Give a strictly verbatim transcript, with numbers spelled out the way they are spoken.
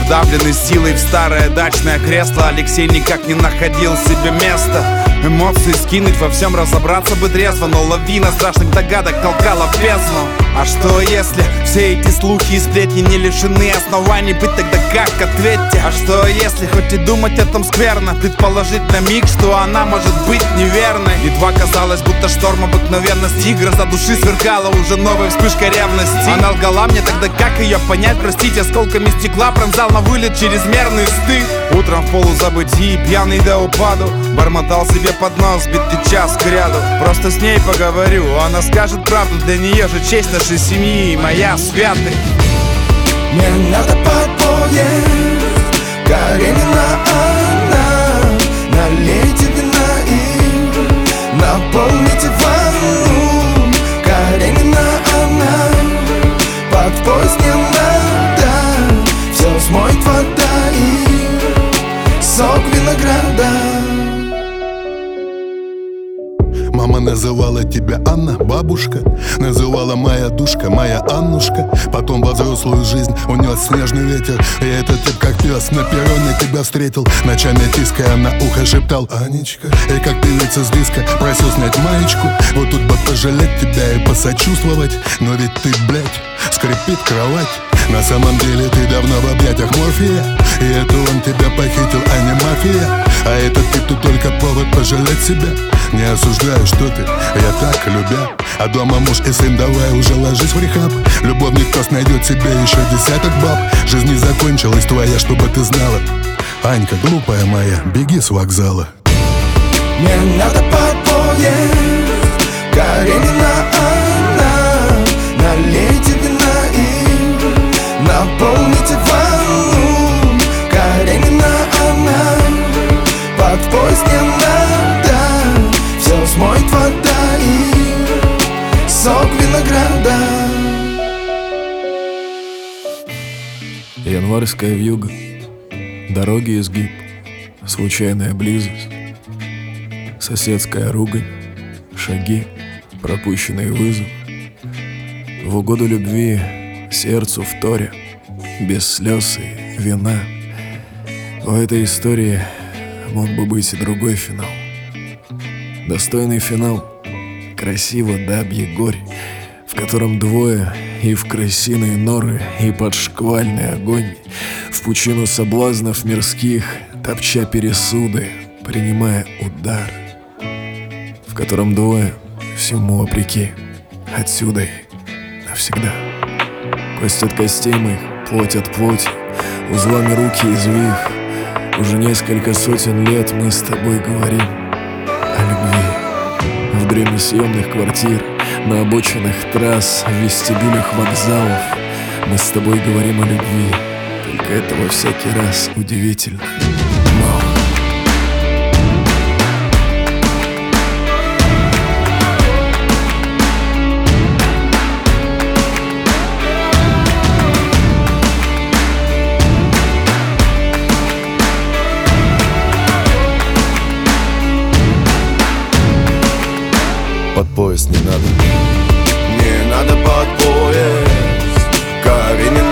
Вдавленный силой в старое дачное кресло, Алексей никак не находил себе места. Эмоции скинуть, во всем разобраться бы трезво, но лавина страшных догадок толкала в бездну. А что если все эти слухи и сплетни не лишены оснований быть, тогда как? Ответьте. А что если хоть и думать о том скверно, предположить на миг, что она может быть неверной? Едва казалось, будто шторм обыкновенности, гроза души сверкала уже новой вспышкой ревности. Она лгала мне, тогда как ее понять? Простить, осколками стекла пронзал на вылет чрезмерный стыд. Утром в полузабытии, пьяный до упаду, бормотал себе под нос битый час кряду. Просто с ней поговорю, она скажет правду, для нее же честь нашей семьи, моя святая. Мне надо под поезд, Каренина она. Налейте вина и наполните ванну. Каренина она. Под поезд не надо, все смоет вода и сок винограда. Мама называла тебя Анна, бабушка. Называла моя душка, моя Аннушка. Потом во взрослую жизнь унес снежный ветер. И этот тип как пес на перроне тебя встретил, ночами тиская на ухо шептал: Анечка. И как певица с диска просил снять маечку. Вот тут бы пожалеть тебя и посочувствовать, но ведь ты, блядь, скрипит кровать. На самом деле ты давно в объятиях морфия, и это он тебя похитил, а не мафия. А этот тип тут только повод пожалеть себя. Не осуждаю, что ты, я так любя. А дома муж и сын, давай уже ложись в рехаб. Любовник тост найдет себе еще десяток баб. Жизнь не закончилась твоя, чтобы ты знала. Анька, глупая моя, беги с вокзала. Мне надо под поезд, Каренина она. Налейте вина и наполните ванну. Каренина она. Под поезд не надо, все смоет вода и сок винограда. Январская вьюга, дороги изгиб, случайная близость, соседская ругань, шаги, пропущенный вызов. В угоду любви сердцу вторя, без слез и вина. В этой истории мог бы быть и другой финал. Достойный финал, красиво до объегорь, в котором двое и в крысиные норы, и под шквальный огонь, в пучину соблазнов мирских, топча пересуды, принимая удар, в котором двое всему вопреки, отсюда и навсегда. Кость от костей моих, плоть от плоти, узлами руки извив. Уже несколько сотен лет мы с тобой говорим о любви. В дреме съемных квартир, на обочинах трасс, в вестибюлях вокзалов мы с тобой говорим о любви. Только этого всякий раз удивительно мало. Под поезд не надо. Не надо под поезд, Каренина